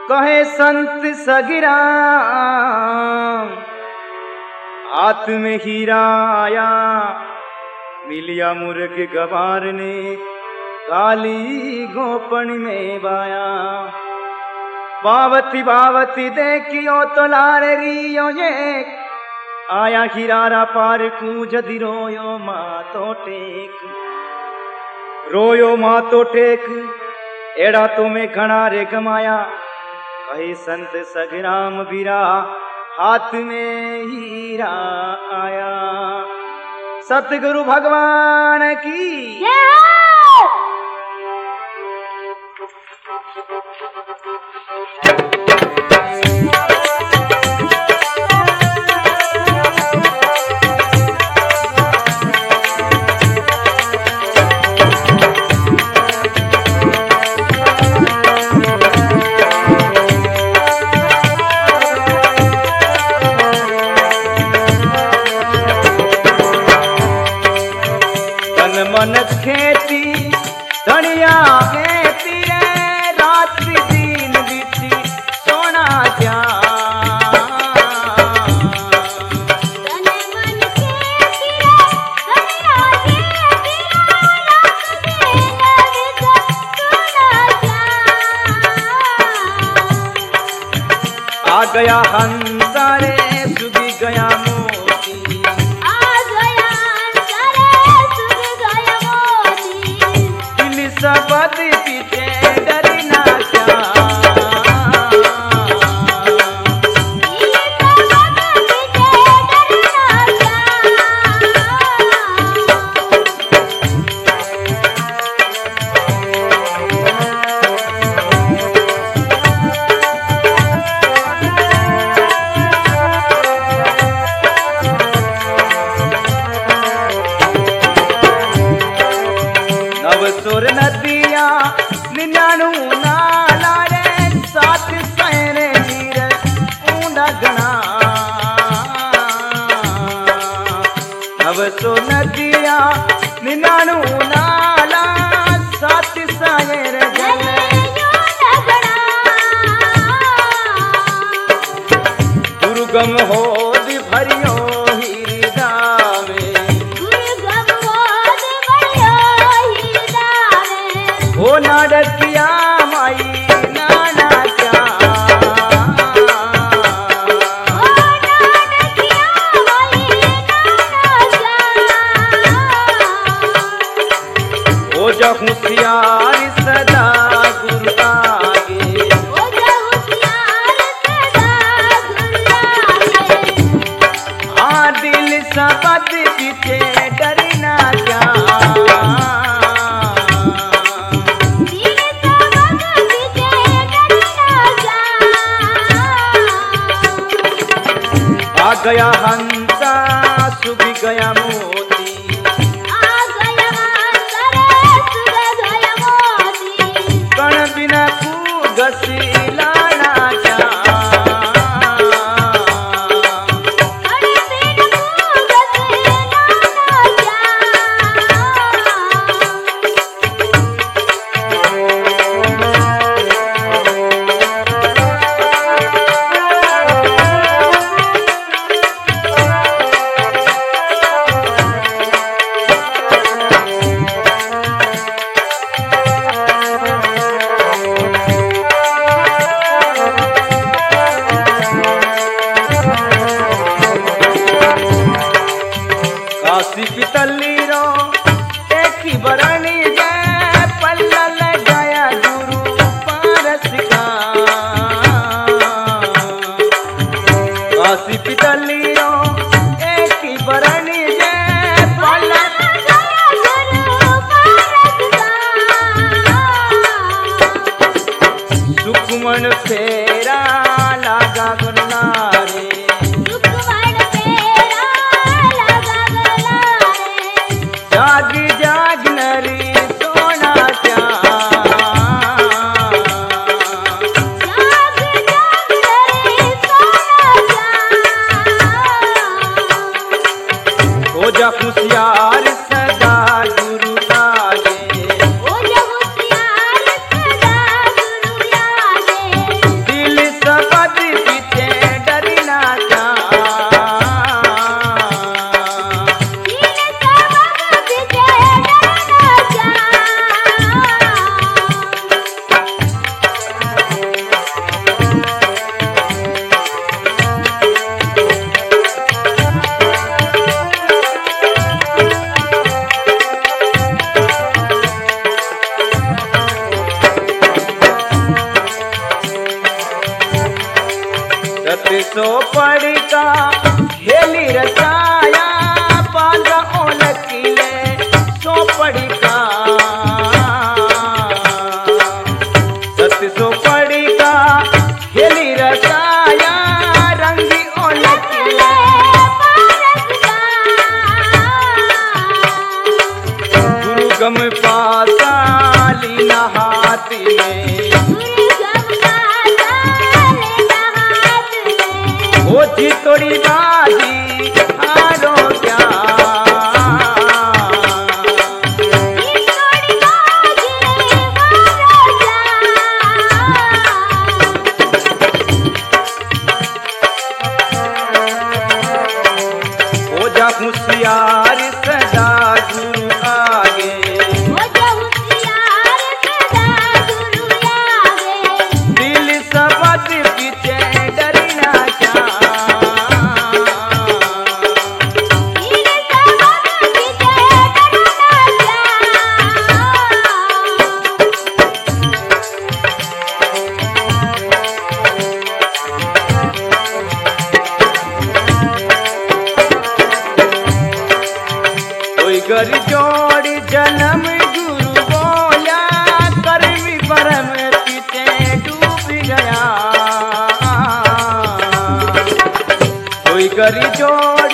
कहे संत सगिरा हाथ में हीरा आया, मिलिया मुर्ग गवार ने काली गोपन में बाया। बावती बावती देखियो तो लारे रियो ये, आया हीरारा पार कूज दी रोयो मातो टेक, रोयो मातो टेक एड़ा तो में घना रे गमाया। कहे संत सगराम बीरा हाथ में हीरा आया। सतगुरु भगवान की मन खेती धनिया खेती रे, रात्रि दिन बीती सोना जा। आ गया हंसा रे सुबह गया मोती, सबद पीछे डरी ना जा। नवसुर नदिया निन्यानू नाला रे, सात सैरे नीर ऊंडा गना। नवसुर नदिया निन्यानू नाला, सात सैरे दुर्गम हो भरियो ओ नाडकिया माई नाना क्या। ओ जा होशियार सदा गुरु आगे, हाँ दिल सबद पीछे डरी ना जा। आ गया हंसा सुबह गया मोती, कण बिना कू घसीला ना जा। काशी पितली रो एक ही बरनी जय, पल्ला लगाया गुरु पारस का। काशी पितली रो एक ही बरनी जय, पल्ला लगाया गुरु पारस का। सुखमन फेरा लागा गुरनारे, जाग जाग नरी सोना क्या। हो जा होशियार सदा गुरु आगे, हाथ में ओ चितोड़ी बाजी हारो क्या होशियार सदा गुरु आगे दिल सबद पीछे डरना क्या कर जोड़ जन्म गुरु बोया कर्मी परम पीछे डूब गया कोई कर जोड़